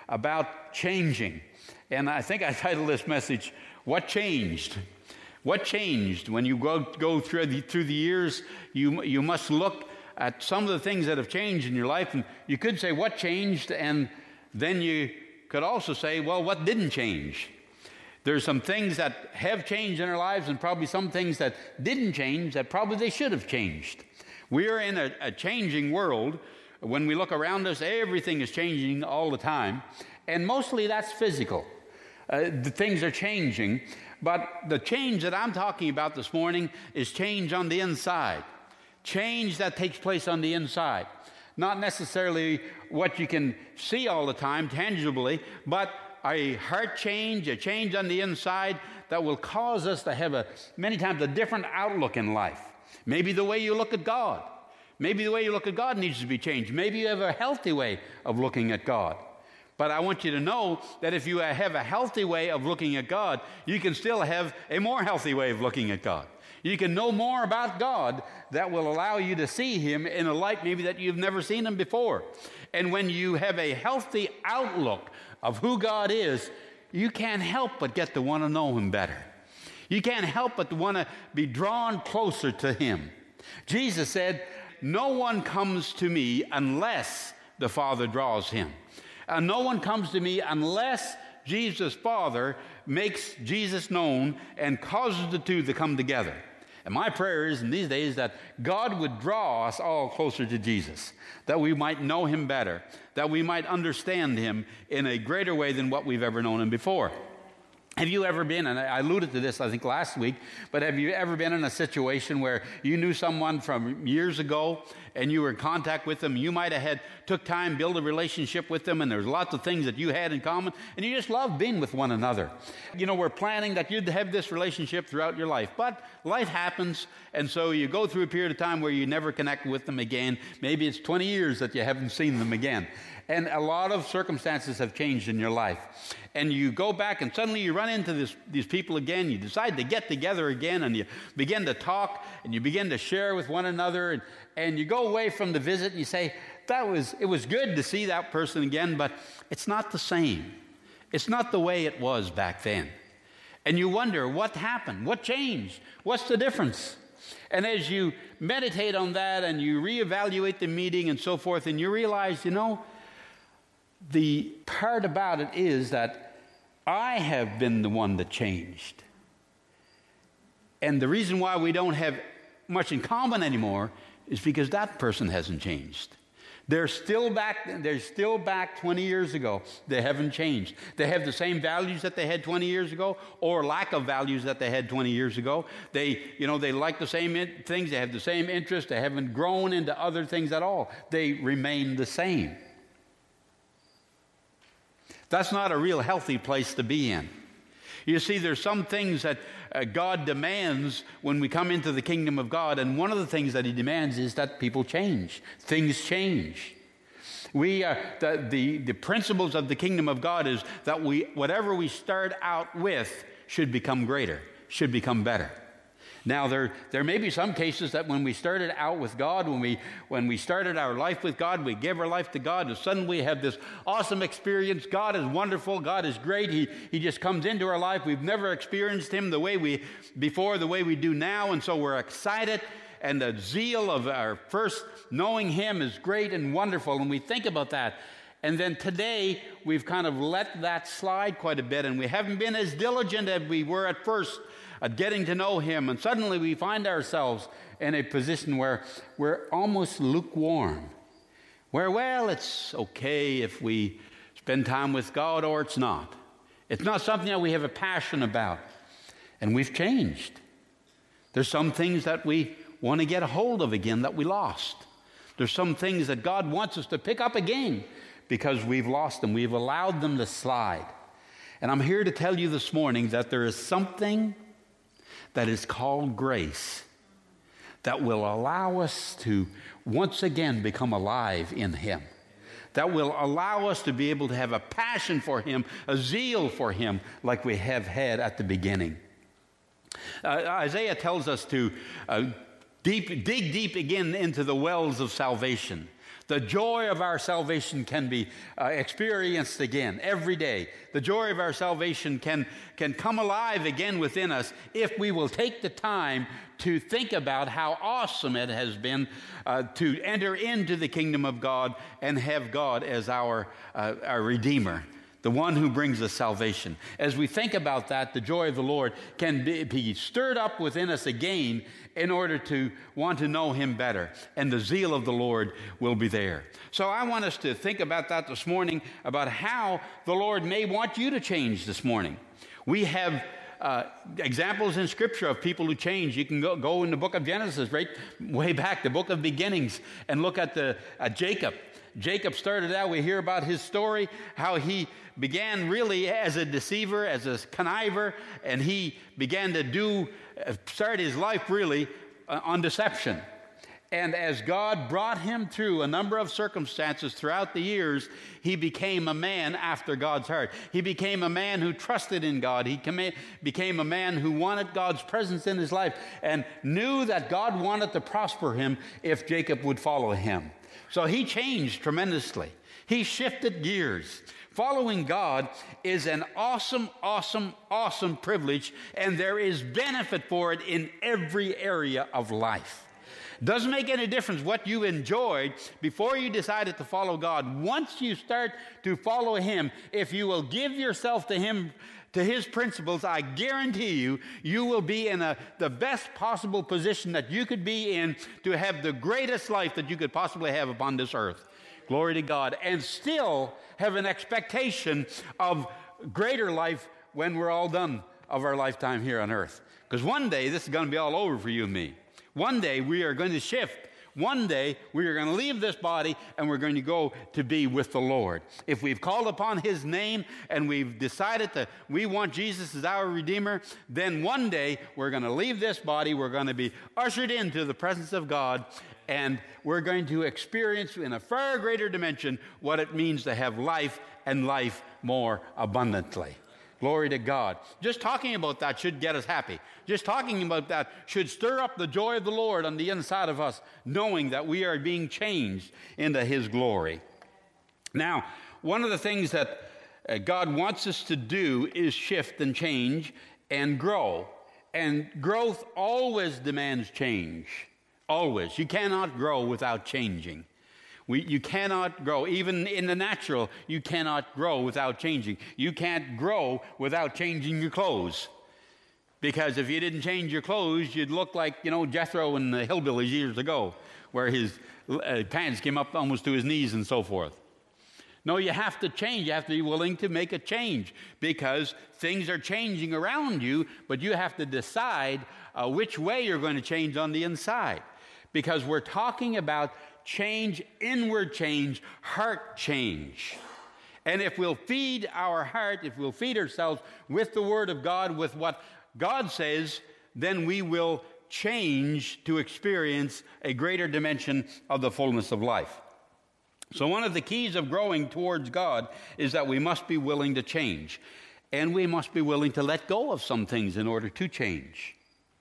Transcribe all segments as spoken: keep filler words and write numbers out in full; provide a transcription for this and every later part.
about changing. And I think I titled this message, What Changed? What changed? When you go, go through, the, through the years, you, you must look at some of the things that have changed in your life. And you could say, what changed? And then you could also say, well, what didn't change? There's some things that have changed in our lives and probably some things that didn't change that probably they should have changed. We are in a, a changing world. When we look around us, everything is changing all the time. And mostly that's physical. Uh, the things are changing. But the change that I'm talking about this morning is change on the inside. Change that takes place on the inside. Not necessarily what you can see all the time tangibly, but a heart change, a change on the inside that will cause us to have a many times a different outlook in life. Maybe the way you look at God. Maybe the way you look at God needs to be changed. Maybe you have a healthy way of looking at God. But I want you to know that if you have a healthy way of looking at God, you can still have a more healthy way of looking at God. You can know more about God that will allow you to see Him in a light maybe that you've never seen Him before. And when you have a healthy outlook of who God is, you can't help but get to want to know Him better. You can't help but to want to be drawn closer to Him. Jesus said, no one comes to me unless the Father draws him. And no one comes to me unless Jesus' Father makes Jesus known and causes the two to come together. And my prayer is in these days that God would draw us all closer to Jesus, that we might know Him better, that we might understand Him in a greater way than what we've ever known Him before. Have you ever been, and I alluded to this I think last week, but have you ever been in a situation where you knew someone from years ago and you were in contact with them? You might have had, took time, build a relationship with them, and there's lots of things that you had in common, and you just loved being with one another. You know, we're planning that you'd have this relationship throughout your life, but life happens, and so you go through a period of time where you never connect with them again. Maybe it's twenty years that you haven't seen them again. And a lot of circumstances have changed in your life. And you go back and suddenly you run into this, these people again. You decide to get together again and you begin to talk and you begin to share with one another. And, and you go away from the visit and you say, that was, it was good to see that person again, but it's not the same. It's not the way it was back then. And you wonder, what happened? What changed? What's the difference? And as you meditate on that and you reevaluate the meeting and so forth, and you realize, you know, the part about it is that I have been the one that changed. And the reason why we don't have much in common anymore is because that person hasn't changed. They're still back, they're still back twenty years ago. They haven't changed. They have the same values that they had twenty years ago, or lack of values that they had twenty years ago. They, you know, they like the same in- things. They have the same interests. They haven't grown into other things at all. They remain the same. That's not a real healthy place to be in. You see, there's some things that uh, God demands when we come into the kingdom of God, and one of the things that He demands is that people change. Things change. We, uh, the, the, the principles of the kingdom of God is that we, whatever we start out with should become greater, should become better. Now, there, there may be some cases that when we started out with God, when we, when we started our life with God, we gave our life to God, and suddenly we have this awesome experience. God is wonderful. God is great. He, he just comes into our life. We've never experienced Him the way we, before, the way we do now, and so we're excited, and the zeal of our first knowing Him is great and wonderful, and we think about that. And then today, we've kind of let that slide quite a bit, and we haven't been as diligent as we were at first at getting to know Him. And suddenly we find ourselves in a position where we're almost lukewarm, where, well, it's okay if we spend time with God or it's not. It's not something that we have a passion about. And we've changed. There's some things that we want to get a hold of again that we lost. There's some things that God wants us to pick up again because we've lost them. We've allowed them to slide. And I'm here to tell you this morning that there is something that is called grace that will allow us to once again become alive in Him, that will allow us to be able to have a passion for Him, a zeal for Him like we have had at the beginning. Uh, Isaiah tells us to uh, deep, dig deep again into the wells of salvation. The joy of our salvation can be uh, experienced again every day. The joy of our salvation can, can come alive again within us if we will take the time to think about how awesome it has been uh, to enter into the kingdom of God and have God as our, uh, our Redeemer, the one who brings us salvation. As we think about that, the joy of the Lord can be, be stirred up within us again in order to want to know Him better. And the zeal of the Lord will be there. So I want us to think about that this morning, about how the Lord may want you to change this morning. We have uh, examples in Scripture of people who change. You can go, go in the book of Genesis, right way back, the book of beginnings, and look at the uh, Jacob. Jacob started out, we hear about his story, how he began really as a deceiver, as a conniver, and he began to do, start his life really uh, on deception. And as God brought him through a number of circumstances throughout the years, he became a man after God's heart. He became a man who trusted in God. He became a man who wanted God's presence in his life and knew that God wanted to prosper him if Jacob would follow him. So he changed tremendously. He shifted gears. Following God is an awesome, awesome, awesome privilege, and there is benefit for it in every area of life. Doesn't make any difference what you enjoyed before you decided to follow God. Once you start to follow Him, if you will give yourself to Him, to His principles, I guarantee you, you will be in a, the best possible position that you could be in to have the greatest life that you could possibly have upon this earth. Glory to God. And still have an expectation of greater life when we're all done of our lifetime here on earth. Because one day, this is going to be all over for you and me. One day, we are going to shift. One day, we are going to leave this body and we're going to go to be with the Lord. If we've called upon His name and we've decided that we want Jesus as our Redeemer, then one day we're going to leave this body, we're going to be ushered into the presence of God, and we're going to experience in a far greater dimension what it means to have life and life more abundantly. Glory to God. Just talking about that should get us happy. Just talking about that should stir up the joy of the Lord on the inside of us, knowing that we are being changed into His glory. Now, one of the things that uh, God wants us to do is shift and change and grow. And growth always demands change. Always. You cannot grow without changing. We, you cannot grow. Even in the natural, you cannot grow without changing. You can't grow without changing your clothes. Because if you didn't change your clothes, you'd look like, you know, Jethro in the Hillbillies years ago, where his uh, pants came up almost to his knees and so forth. No, you have to change. You have to be willing to make a change because things are changing around you, but you have to decide uh, which way you're going to change on the inside. Because we're talking about change, inward change, heart change. And if we'll feed our heart, if we'll feed ourselves with the Word of God, with what God says, then we will change to experience a greater dimension of the fullness of life. So one of the keys of growing towards God is that we must be willing to change. And we must be willing to let go of some things in order to change.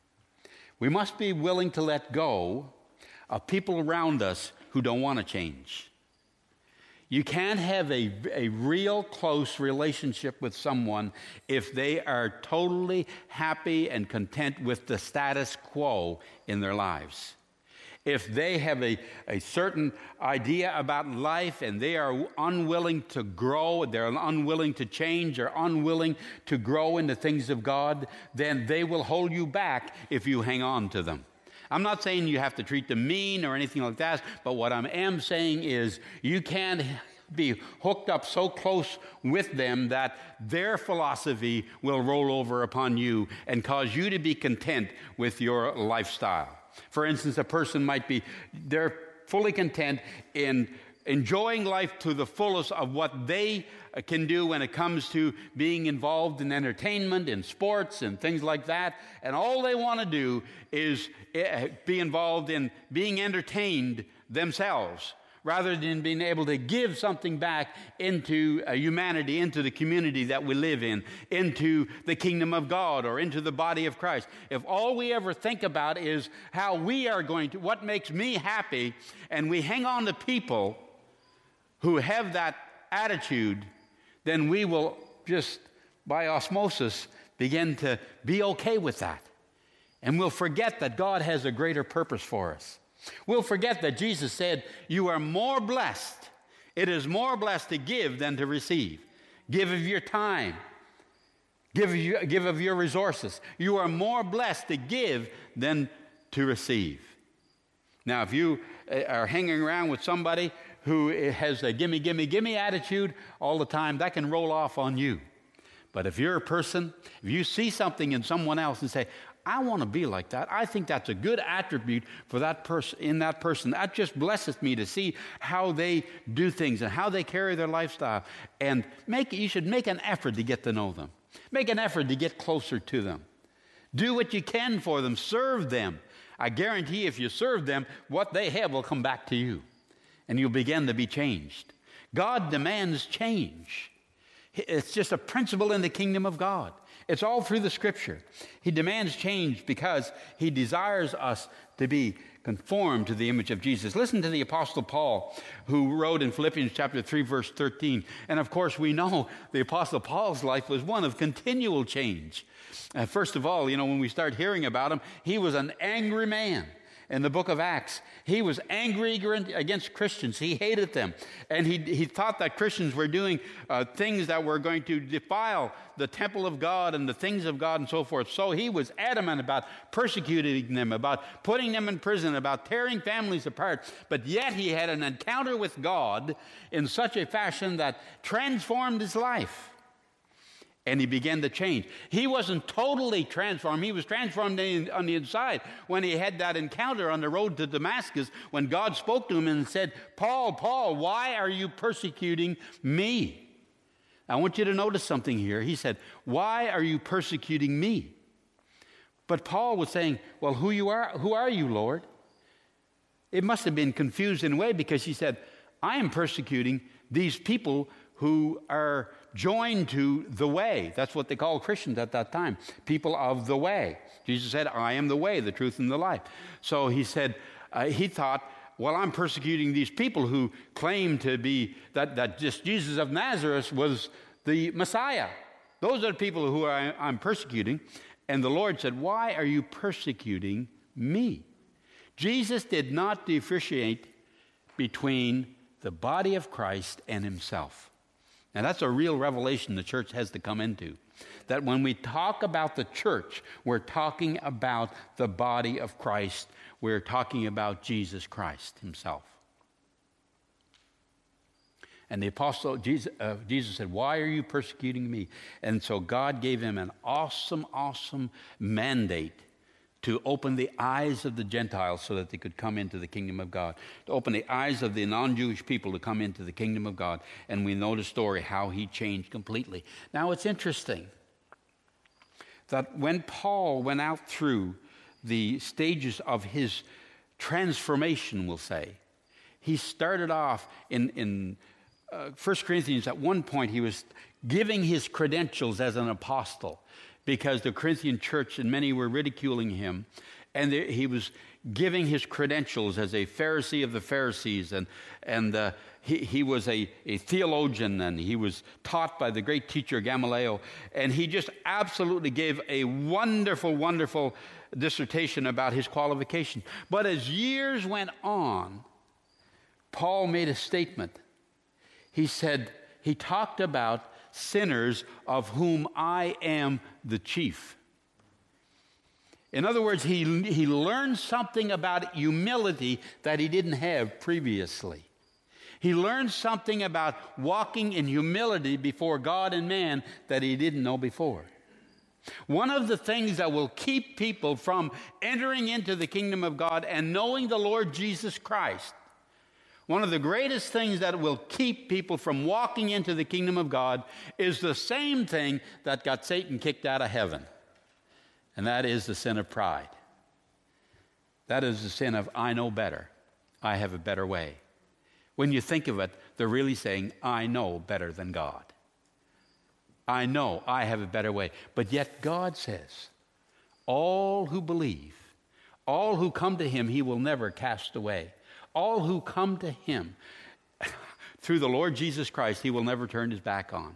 We must be willing to let go of people around us who don't want to change. You can't have a, a real close relationship with someone if they are totally happy and content with the status quo in their lives. If they have a, a certain idea about life and they are unwilling to grow, they're unwilling to change or unwilling to grow in the things of God, then they will hold you back if you hang on to them. I'm not saying you have to treat them mean or anything like that, but what I am saying is you can't be hooked up so close with them that their philosophy will roll over upon you and cause you to be content with your lifestyle. For instance, a person might be, they're fully content in enjoying life to the fullest of what they can do when it comes to being involved in entertainment, in sports, and things like that. And all they want to do is be involved in being entertained themselves. rather than being able to give something back into uh, humanity, into the community that we live in, into the kingdom of God or into the body of Christ. If all we ever think about is how we are going to, what makes me happy, and we hang on to people who have that attitude, then we will just, by osmosis, begin to be okay with that. And we'll forget that God has a greater purpose for us. We'll forget that Jesus said, you are more blessed. It is more blessed to give than to receive. Give of your time. Give of your, give of your resources. You are more blessed to give than to receive. Now, if you are hanging around with somebody who has a gimme, gimme, gimme attitude all the time, that can roll off on you. But if you're a person, if you see something in someone else and say, I want to be like that. I think that's a good attribute for that person, in that person. That just blesses me to see how they do things and how they carry their lifestyle. And make you should make an effort to get to know them. Make an effort to get closer to them. Do what you can for them. Serve them. I guarantee if you serve them, what they have will come back to you. And you'll begin to be changed. God demands change. It's just a principle in the kingdom of God. It's all through the Scripture. He demands change because he desires us to be conformed to the image of Jesus. Listen to the Apostle Paul, who wrote in Philippians chapter three, verse thirteen. And of course, we know the Apostle Paul's life was one of continual change. Uh, first of all, you know, when we start hearing about him, he was an angry man. In the book of Acts, he was angry against Christians. He hated them. And he, he thought that Christians were doing uh, things that were going to defile the temple of God and the things of God and so forth. So he was adamant about persecuting them, about putting them in prison, about tearing families apart. But yet he had an encounter with God in such a fashion that transformed his life. And he began to change. He wasn't totally transformed. He was transformed on the inside when he had that encounter on the road to Damascus, when God spoke to him and said, Paul, Paul, why are you persecuting me? I want you to notice something here. He said, why are you persecuting me? But Paul was saying, well, who you are, who are you, Lord? It must have been confused in a way, because he said, I am persecuting these people who are joined to the way. That's what they called Christians at that time, people of the way. Jesus said, I am the way, the truth, and the life. So he said, uh, he thought, well, I'm persecuting these people who claim to be, that, that just Jesus of Nazareth was the Messiah. Those are the people who I, I'm persecuting. And the Lord said, why are you persecuting me? Jesus did not differentiate between the body of Christ and himself. And that's a real revelation the church has to come into. That when we talk about the church, we're talking about the body of Christ. We're talking about Jesus Christ himself. And the apostle, Jesus, uh, Jesus said, why are you persecuting me? And so God gave him an awesome, awesome mandate to open the eyes of the Gentiles so that they could come into the kingdom of God, to open the eyes of the non-Jewish people to come into the kingdom of God. And we know the story, how he changed completely. Now, it's interesting that when Paul went out through the stages of his transformation, we'll say, he started off in, in uh, First Corinthians. At one point, he was giving his credentials as an apostle, because the Corinthian church and many were ridiculing him. And he was giving his credentials as a Pharisee of the Pharisees. And, and uh, he, he was a, a theologian, and he was taught by the great teacher Gamaliel. And he just absolutely gave a wonderful, wonderful dissertation about his qualification. But as years went on, Paul made a statement. He said, he talked about sinners of whom I am the chief. In other words, he, he learned something about humility that he didn't have previously. He learned something about walking in humility before God and man that he didn't know before. One of the things that will keep people from entering into the kingdom of God and knowing the Lord Jesus Christ, one of the greatest things that will keep people from walking into the kingdom of God is the same thing that got Satan kicked out of heaven. And that is the sin of pride. That is the sin of, I know better. I have a better way. When you think of it, they're really saying, I know better than God. I know I have a better way. But yet God says, all who believe, all who come to him, he will never cast away. All who come to him through the Lord Jesus Christ, he will never turn his back on.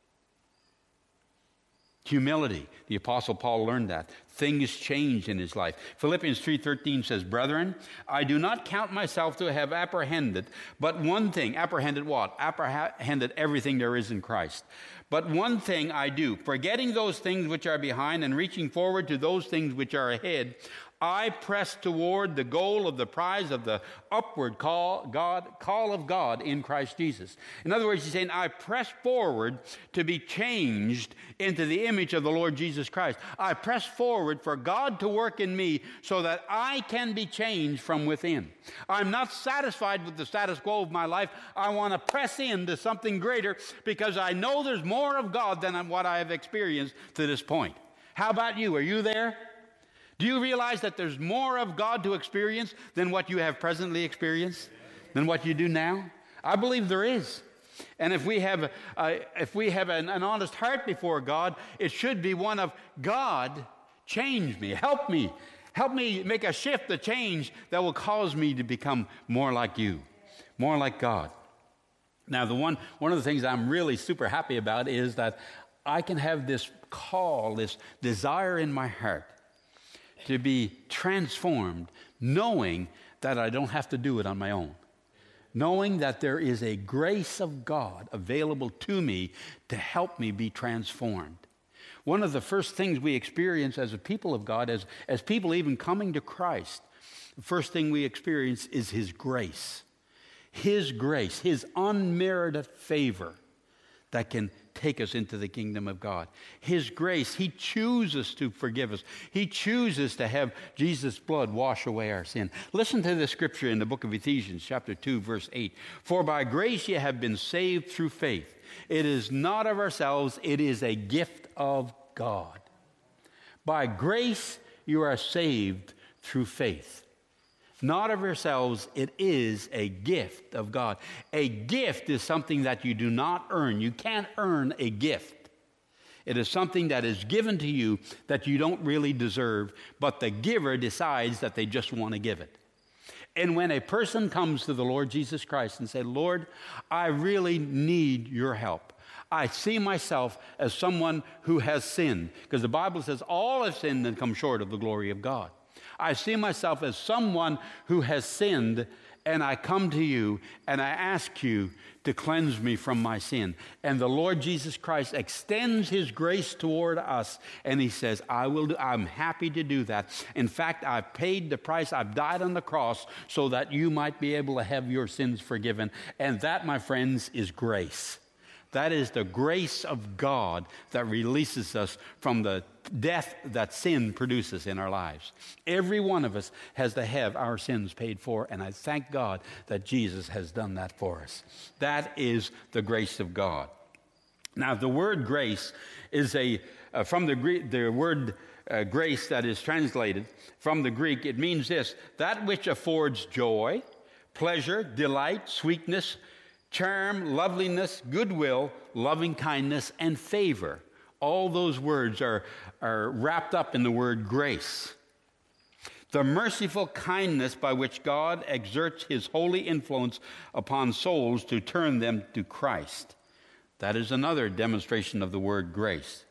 Humility. The Apostle Paul learned that. Things changed in his life. Philippians three thirteen says, Brethren, I do not count myself to have apprehended, but one thing. Apprehended what? Apprehended everything there is in Christ. But one thing I do, forgetting those things which are behind and reaching forward to those things which are ahead, I press toward the goal of the prize of the upward call, God, call of God in Christ Jesus. In other words, he's saying, I press forward to be changed into the image of the Lord Jesus Christ. I press forward for God to work in me so that I can be changed from within. I'm not satisfied with the status quo of my life. I want to press into something greater because I know there's more of God than what I have experienced to this point. How about you? Are you there? Do you realize that there's more of God to experience than what you have presently experienced, than what you do now? I believe there is. And if we have, uh, if we have an, an honest heart before God, it should be one of, God, change me, help me, help me make a shift, a change that will cause me to become more like you, more like God. Now, the one, one of the things I'm really super happy about is that I can have this call, this desire in my heart to be transformed, knowing that I don't have to do it on my own. Knowing that there is a grace of God available to me to help me be transformed. One of the first things we experience as a people of God, as, as people even coming to Christ, the first thing we experience is his grace. His grace, his unmerited favor that can take us into the kingdom of God. His grace, he chooses to forgive us. He chooses to have Jesus' blood wash away our sin. Listen to the scripture in the book of Ephesians, chapter two, verse eight. For by grace ye have been saved through faith. It is not of ourselves, it is a gift of God. By grace you are saved through faith. Not of yourselves, it is a gift of God. A gift is something that you do not earn. You can't earn a gift. It is something that is given to you that you don't really deserve, but the giver decides that they just want to give it. And when a person comes to the Lord Jesus Christ and say, Lord, I really need your help. I see myself as someone who has sinned, because the Bible says all have sinned and come short of the glory of God. I see myself as someone who has sinned, and I come to you and I ask you to cleanse me from my sin. And the Lord Jesus Christ extends his grace toward us, and he says, I will do, I'm happy to do that. In fact, I've paid the price. I've died on the cross so that you might be able to have your sins forgiven. And that, my friends, is grace. That is the grace of God that releases us from the death that sin produces in our lives. Every one of us has to have our sins paid for, and I thank God that Jesus has done that for us. That is the grace of God. Now, the word grace is a, uh, from the Greek, the word uh, grace that is translated from the Greek, it means this: that which affords joy, pleasure, delight, sweetness, charm, loveliness, goodwill, loving kindness, and favor. All those words are, are wrapped up in the word grace. The merciful kindness by which God exerts his holy influence upon souls to turn them to Christ. That is another demonstration of the word grace.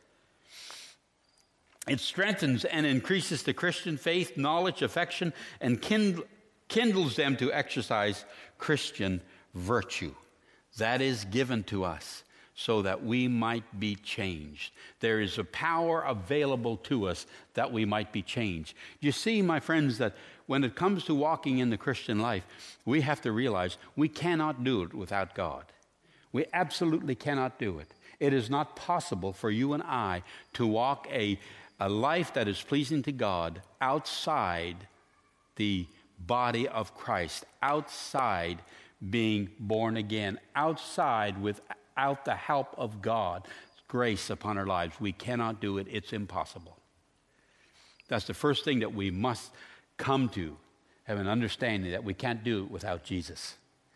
It strengthens and increases the Christian faith, knowledge, affection, and kind, kindles them to exercise Christian virtue. That is given to us so that we might be changed. There is a power available to us that we might be changed. You see, my friends, that when it comes to walking in the Christian life, we have to realize we cannot do it without God. We absolutely cannot do it. It is not possible for you and I to walk a, a life that is pleasing to God outside the body of Christ, outside being born again, outside without the help of God, grace upon our lives. We cannot do it. It's impossible. That's the first thing that we must come to, have an understanding that we can't do it without Jesus.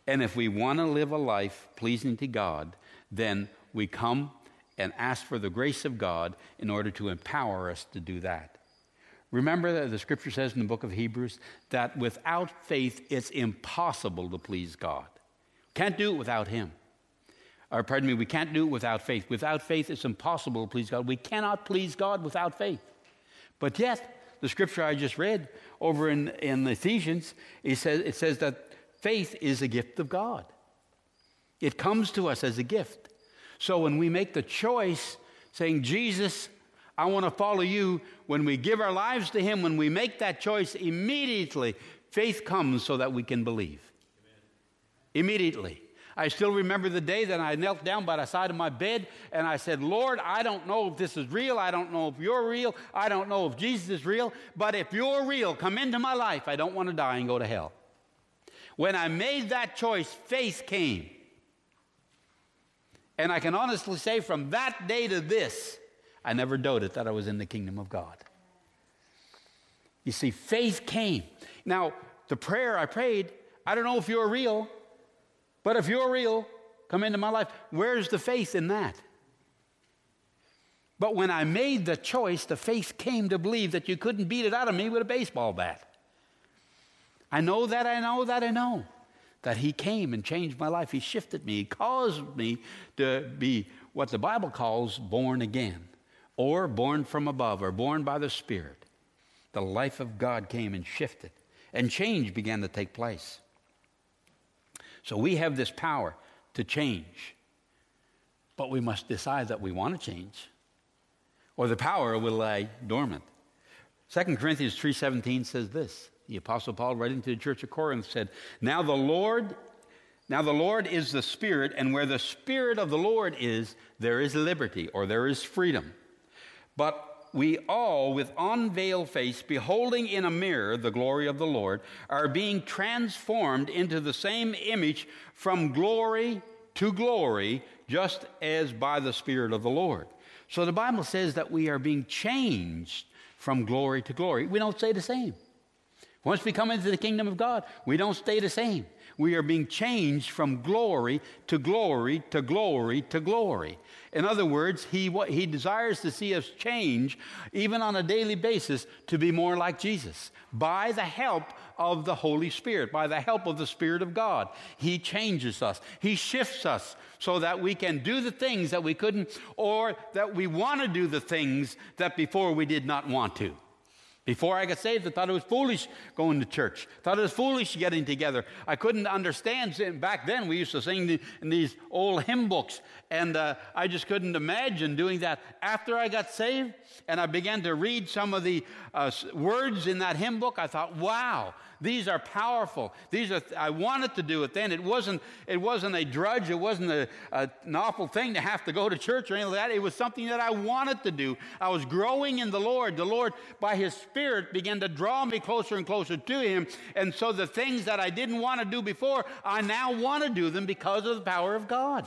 And if we want to live a life pleasing to God, then we come and ask for the grace of God in order to empower us to do that. Remember that the scripture says in the book of Hebrews that without faith, it's impossible to please God. Can't do it without him. Or pardon me, we can't do it without faith. Without faith, it's impossible to please God. We cannot please God without faith. But yet, the scripture I just read over in, in Ephesians, it says, it says that faith is a gift of God. It comes to us as a gift. So when we make the choice saying, Jesus, I want to follow you, when we give our lives to him, when we make that choice, immediately faith comes so that we can believe. Amen. Immediately. I still remember the day that I knelt down by the side of my bed and I said, Lord, I don't know if this is real. I don't know if you're real. I don't know if Jesus is real. But if you're real, come into my life. I don't want to die and go to hell. When I made that choice, faith came. And I can honestly say from that day to this, I never doubted that I was in the kingdom of God. You see, faith came. Now, the prayer I prayed, I don't know if you're real, but if you're real, come into my life. Where's the faith in that? But when I made the choice, the faith came to believe that you couldn't beat it out of me with a baseball bat. I know that, I know that, I know that he came and changed my life. He shifted me. He caused me to be what the Bible calls born again, or born from above, or born by the Spirit. The life of God came and shifted, and change began to take place. So we have this power to change, but we must decide that we want to change, or the power will lie dormant. Second Corinthians three seventeen says this. The Apostle Paul, writing to the church of Corinth, said, Now the Lord, now the Lord is the Spirit, and where the Spirit of the Lord is, there is liberty, or there is freedom. But we all, with unveiled face, beholding in a mirror the glory of the Lord, are being transformed into the same image from glory to glory, just as by the Spirit of the Lord. So the Bible says that we are being changed from glory to glory. We don't stay the same. Once we come into the kingdom of God, we don't stay the same. We are being changed from glory to glory to glory to glory. In other words, he, what, he desires to see us change, even on a daily basis, to be more like Jesus. By the help of the Holy Spirit, by the help of the Spirit of God. He changes us. He shifts us so that we can do the things that we couldn't, or that we want to do the things that before we did not want to. Before I got saved, I thought it was foolish going to church. Thought it was foolish getting together. I couldn't understand. Back then, we used to sing in these old hymn books, and uh, I just couldn't imagine doing that. After I got saved, and I began to read some of the uh, words in that hymn book, I thought, wow, these are powerful. These are. I wanted to do it then. It wasn't. It wasn't a drudge. It wasn't a, a, an awful thing to have to go to church or anything like that. It was something that I wanted to do. I was growing in the Lord. The Lord, by His Spirit, began to draw me closer and closer to Him. And so the things that I didn't want to do before, I now want to do them because of the power of God.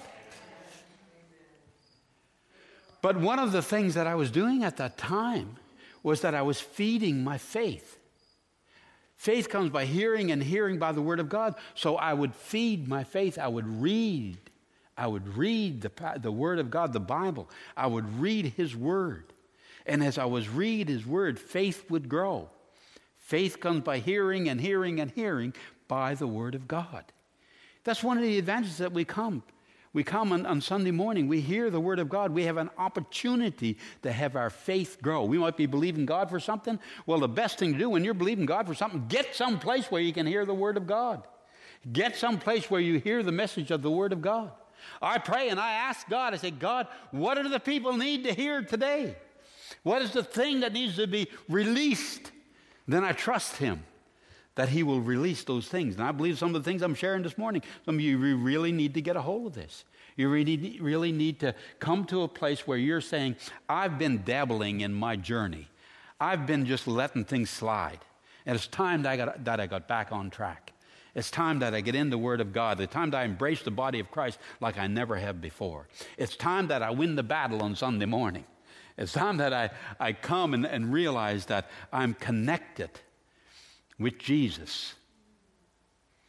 But one of the things that I was doing at that time was that I was feeding my faith. Faith comes by hearing, and hearing by the Word of God. So I would feed my faith. I would read. I would read the, the Word of God, the Bible. I would read His Word. And as I was read His Word, faith would grow. Faith comes by hearing and hearing and hearing by the Word of God. That's one of the advantages that we come. We come on, on Sunday morning, we hear the Word of God. We have an opportunity to have our faith grow. We might be believing God for something. Well, the best thing to do when you're believing God for something, get some place where you can hear the Word of God. Get some place where you hear the message of the Word of God. I pray and I ask God, I say, God, what do the people need to hear today? What is the thing that needs to be released? Then I trust Him that He will release those things. And I believe some of the things I'm sharing this morning, some of you really need to get a hold of this. You really, really need to come to a place where you're saying, I've been dabbling in my journey. I've been just letting things slide. And it's time that I got, that I got back on track. It's time that I get in the Word of God. It's time that I embrace the body of Christ like I never have before. It's time that I win the battle on Sunday morning. It's time that I, I come and, and realize that I'm connected with Jesus.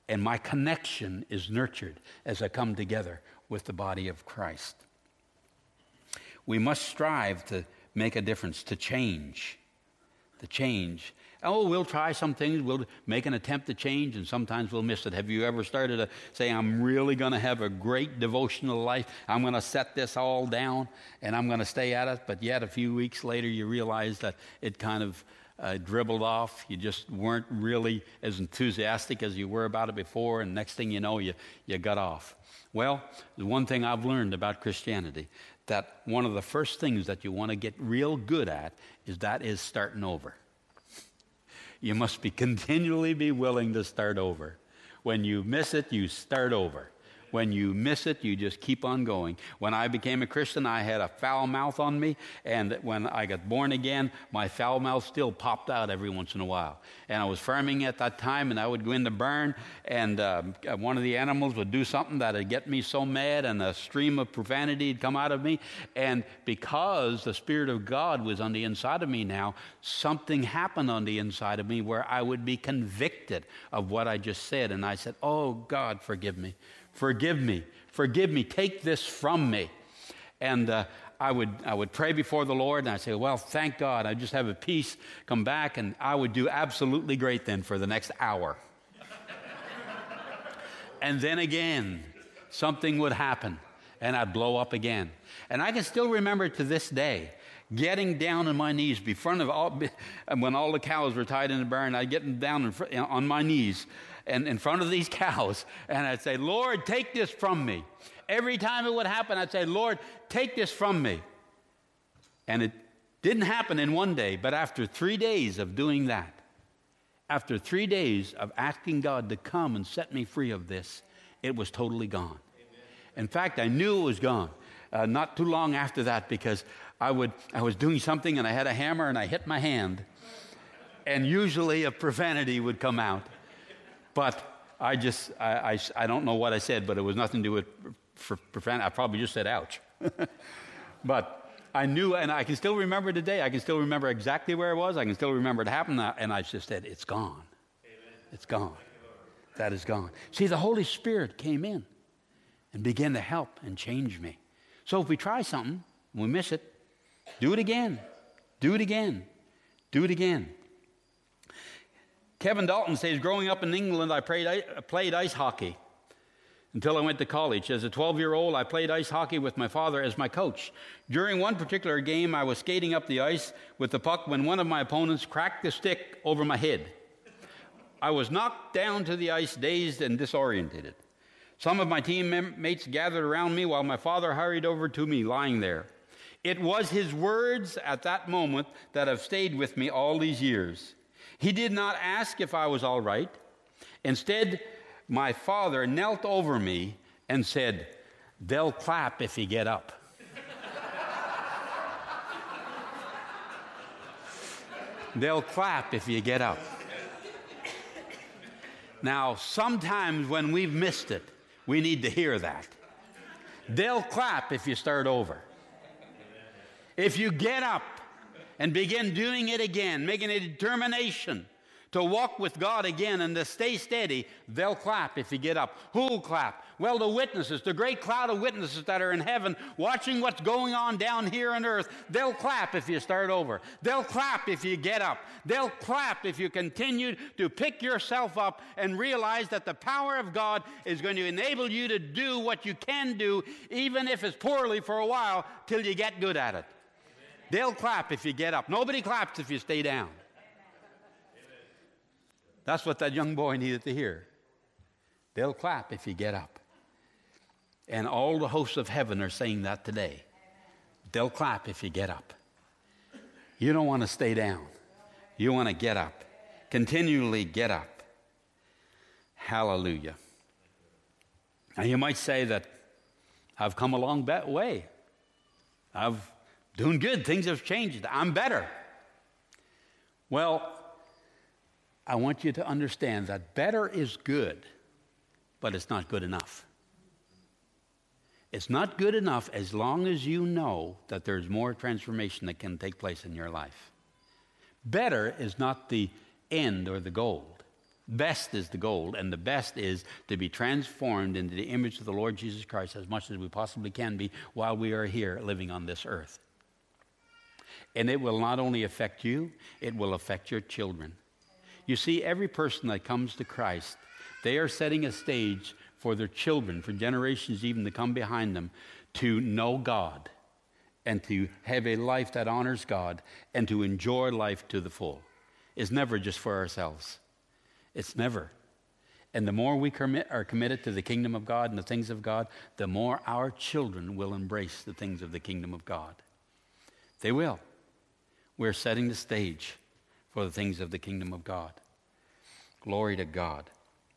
and my connection is nurtured as I come together with the body of Christ. We must strive to make a difference, to change, to change. Oh, we'll try some things, we'll make an attempt to change, and sometimes we'll miss it. Have you ever started to say, I'm really going to have a great devotional life, I'm going to set this all down, and I'm going to stay at it, but yet a few weeks later you realize that it kind of uh, dribbled off, you just weren't really as enthusiastic as you were about it before, and next thing you know, you, you got off. Well, the one thing I've learned about Christianity, that one of the first things that you want to get real good at is that is starting over. You must be continually be willing to start over. When you miss it, you start over. When you miss it, you just keep on going. When I became a Christian, I had a foul mouth on me, and when I got born again, my foul mouth still popped out every once in a while. And I was farming at that time, and I would go in the barn, and uh, one of the animals would do something that would get me so mad, and a stream of profanity would come out of me. And because the Spirit of God was on the inside of me now, something happened on the inside of me where I would be convicted of what I just said. And I said, oh, God, forgive me. Forgive me, forgive me, take this from me. And uh, I would I would pray before the Lord, and I'd say, well, thank God, I just have a peace, come back, and I would do absolutely great then for the next hour. And then again, something would happen, and I'd blow up again. And I can still remember to this day, getting down on my knees before of all, when all the cows were tied in the barn, I'd get down in front, on my knees, and in front of these cows, and I'd say, Lord, take this from me. Every time it would happen, I'd say, Lord, take this from me. And it didn't happen in one day, but after three days of doing that, after three days of asking God to come and set me free of this, it was totally gone. Amen. In fact, I knew it was gone. Uh, not too long after that, because I would I was doing something, and I had a hammer, and I hit my hand, and usually a profanity would come out. But I just, I, I, I don't know what I said, but it was nothing to do with for profanity. I probably just said, ouch. But I knew, and I can still remember today. I can still remember exactly where I was. I can still remember it happened, and I just said, it's gone. Amen. It's gone. That is gone. See, the Holy Spirit came in and began to help and change me. So if we try something, and we miss it, do it again. Do it again. Do it again. Kevin Dalton says, growing up in England, I played, I played ice hockey until I went to college. As a twelve-year-old, I played ice hockey with my father as my coach. During one particular game, I was skating up the ice with the puck when one of my opponents cracked the stick over my head. I was knocked down to the ice, dazed and disoriented. Some of my teammates gathered around me while my father hurried over to me, lying there. It was his words at that moment that have stayed with me all these years. He did not ask if I was all right. Instead, my father knelt over me and said, they'll clap if you get up. They'll clap if you get up. Now, sometimes when we've missed it, we need to hear that. They'll clap if you start over. If you get up and begin doing it again, making a determination to walk with God again and to stay steady, they'll clap if you get up. Who'll clap? Well, the witnesses, the great cloud of witnesses that are in heaven watching what's going on down here on earth, they'll clap if you start over. They'll clap if you get up. They'll clap if you continue to pick yourself up and realize that the power of God is going to enable you to do what you can do, even if it's poorly for a while, till you get good at it. They'll clap if you get up. Nobody claps if you stay down. That's what that young boy needed to hear. They'll clap if you get up. And all the hosts of heaven are saying that today. They'll clap if you get up. You don't want to stay down. You want to get up. Continually get up. Hallelujah. Now you might say that I've come a long way. I've doing good. Things have changed. I'm better. Well, I want you to understand that better is good, but it's not good enough. It's not good enough as long as you know that there's more transformation that can take place in your life. Better is not the end or the goal. Best is the goal, and the best is to be transformed into the image of the Lord Jesus Christ as much as we possibly can be while we are here living on this earth. And it will not only affect you, it will affect your children. You see, every person that comes to Christ, they are setting a stage for their children, for generations even to come behind them, to know God and to have a life that honors God and to enjoy life to the full. It's never just for ourselves. It's never. And the more we commit, are committed to the kingdom of God and the things of God, the more our children will embrace the things of the kingdom of God. They will. We're setting the stage for the things of the kingdom of God. Glory to God.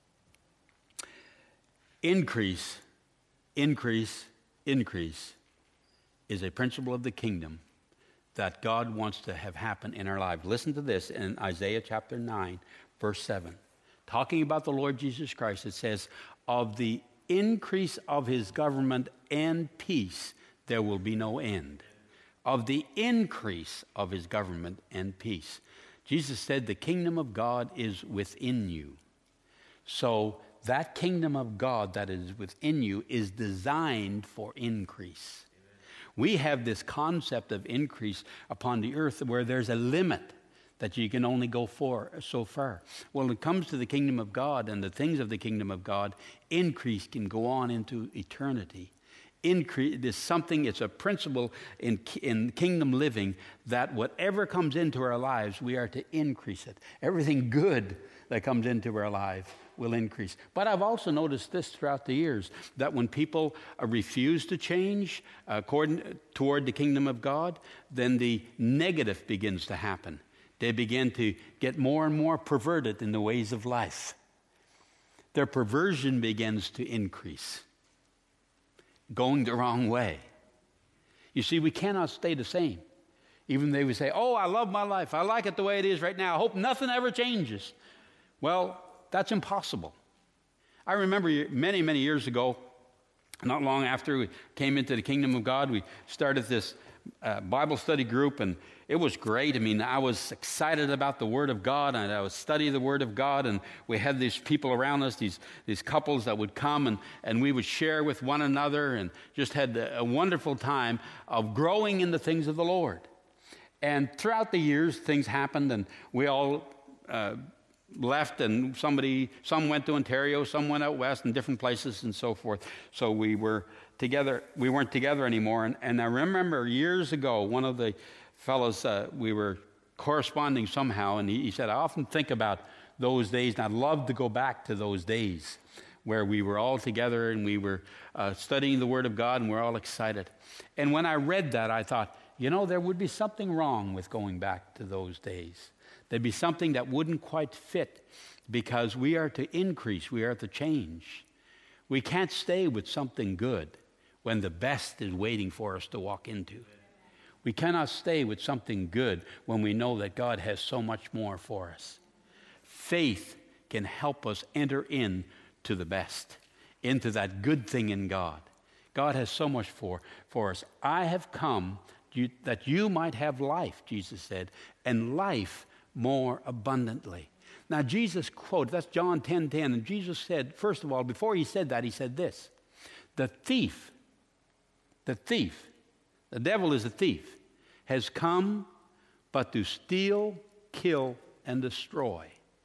Increase, increase, increase is a principle of the kingdom that God wants to have happen in our lives. Listen to this in Isaiah chapter nine, verse seven. Talking about the Lord Jesus Christ, it says, of the increase of his government and peace, there will be no end. Of the increase of his government and peace. Jesus said the kingdom of God is within you. So that kingdom of God that is within you is designed for increase. We have this concept of increase upon the earth where there's a limit that you can only go for so far. Well, when it comes to the kingdom of God and the things of the kingdom of God, increase can go on into eternity. Increase is something, it's a principle in, in kingdom living that whatever comes into our lives, we are to increase it. Everything good that comes into our life will increase. But I've also noticed this throughout the years, that when people uh, refuse to change uh, according, toward the kingdom of God, then the negative begins to happen. They begin to get more and more perverted in the ways of life. Their perversion begins to increase, going the wrong way. You see, we cannot stay the same. Even they would say, oh, I love my life. I like it the way it is right now. I hope nothing ever changes. Well, that's impossible. I remember many, many years ago, not long after we came into the kingdom of God, we started this uh, Bible study group, and it was great. I mean, I was excited about the Word of God, and I was studying the Word of God, and we had these people around us, these these couples that would come, and, and we would share with one another, and just had a wonderful time of growing in the things of the Lord. And throughout the years, things happened, and we all uh, left, and somebody, some went to Ontario, some went out west, in different places, and so forth. So we were together. We weren't together anymore. And, and I remember years ago, one of the fellows, uh, we were corresponding somehow, and he, he said, I often think about those days, and I'd love to go back to those days where we were all together and we were uh, studying the Word of God, and we're all excited. And when I read that, I thought, you know, there would be something wrong with going back to those days. There'd be something that wouldn't quite fit, because we are to increase, we are to change. We can't stay with something good when the best is waiting for us to walk into. We cannot stay with something good when we know that God has so much more for us. Faith can help us enter in to the best, into that good thing in God. God has so much for, for us. I have come you, that you might have life, Jesus said, and life more abundantly. Now, Jesus quoted, that's John ten ten, and Jesus said, first of all, before he said that, he said this, the thief, the thief, the devil is a thief, has come but to steal, kill, and destroy.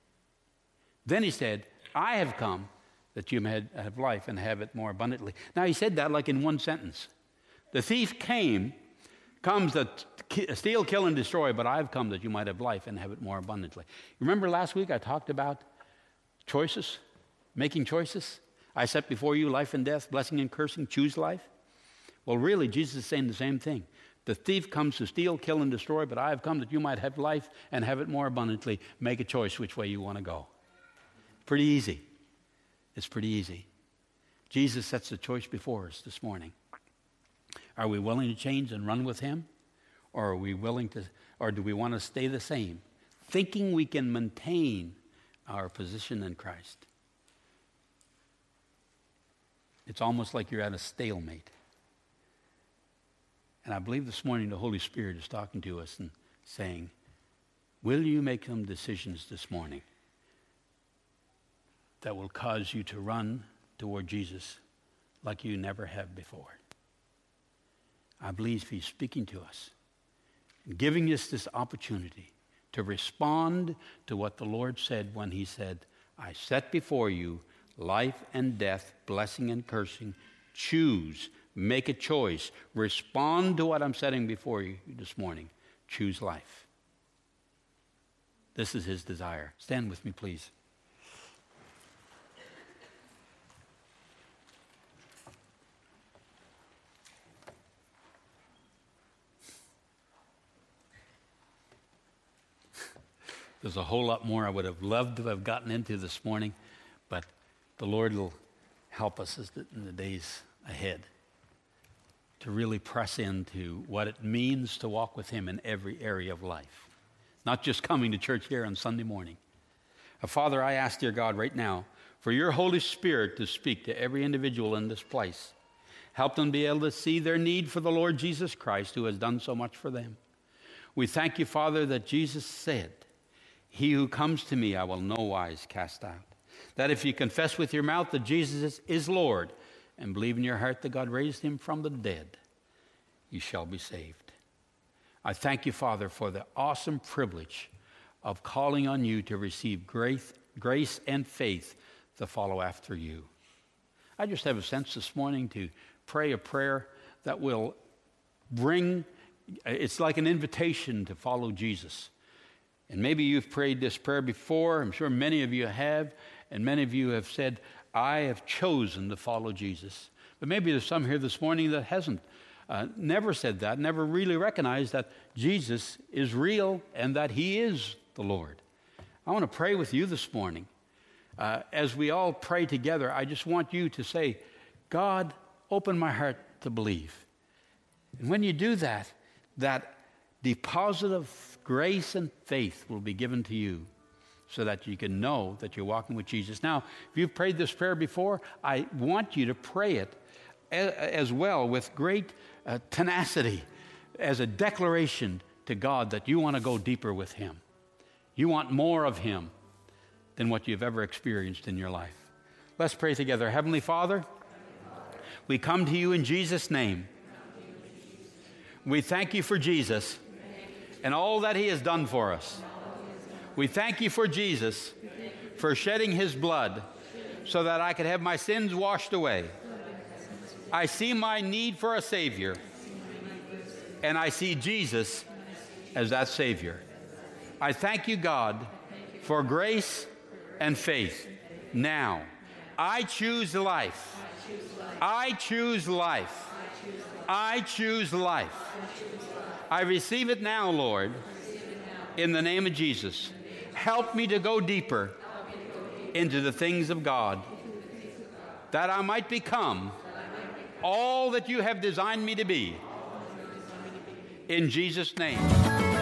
Then he said, I have come that you may have life and have it more abundantly. Now, he said that like in one sentence. The thief came, comes to steal, kill, and destroy, but I've come that you might have life and have it more abundantly. Remember last week I talked about choices, making choices? I set before you life and death, blessing and cursing, choose life. Well, really, Jesus is saying the same thing. The thief comes to steal, kill, and destroy, but I have come that you might have life and have it more abundantly. Make a choice which way you want to go. Pretty easy. It's pretty easy. Jesus sets the choice before us this morning. Are we willing to change and run with him? Or are we willing to, or do we want to stay the same, thinking we can maintain our position in Christ? It's almost like you're at a stalemate. And I believe this morning the Holy Spirit is talking to us and saying, will you make some decisions this morning? that will cause you to run toward Jesus like you never have before. I believe he's speaking to us, giving us this opportunity to respond to what the Lord said when he said, I set before you life and death, blessing and cursing. Choose, make a choice. Respond to what I'm setting before you this morning. Choose life. This is his desire. Stand with me, please. There's a whole lot more I would have loved to have gotten into this morning, but the Lord will help us in the days ahead to really press into what it means to walk with him in every area of life, not just coming to church here on Sunday morning. Uh, Father, I ask, dear God, right now for your Holy Spirit to speak to every individual in this place. Help them be able to see their need for the Lord Jesus Christ, who has done so much for them. We thank you, Father, that Jesus said, he who comes to me I will no wise cast out. That if you confess with your mouth that Jesus is Lord and believe in your heart that God raised him from the dead, you shall be saved. I thank you, Father, for the awesome privilege of calling on you to receive grace, grace and faith to follow after you. I just have a sense this morning to pray a prayer that will bring, it's like an invitation to follow Jesus. And maybe you've prayed this prayer before. I'm sure many of you have. And many of you have said, I have chosen to follow Jesus. But maybe there's some here this morning that hasn't, uh, never said that, never really recognized that Jesus is real and that he is the Lord. I want to pray with you this morning. Uh, as we all pray together, I just want you to say, God, open my heart to believe. And when you do that, that deposit of grace and faith will be given to you so that you can know that you're walking with Jesus. Now, if you've prayed this prayer before, I want you to pray it as well with great uh, tenacity as a declaration to God that you want to go deeper with him. You want more of him than what you've ever experienced in your life. Let's pray together. Heavenly Father, we come to you in Jesus' name. We thank you for Jesus and all that he has done for us. We thank you for Jesus, for shedding his blood so that I could have my sins washed away. I see my need for a Savior, and I see Jesus as that Savior. I thank you, God, for grace and faith. Now, I choose life. I choose life. I choose life. I receive it now, Lord, in the name of Jesus. Help me to go deeper into the things of God, that I might become all that you have designed me to be. In Jesus' name.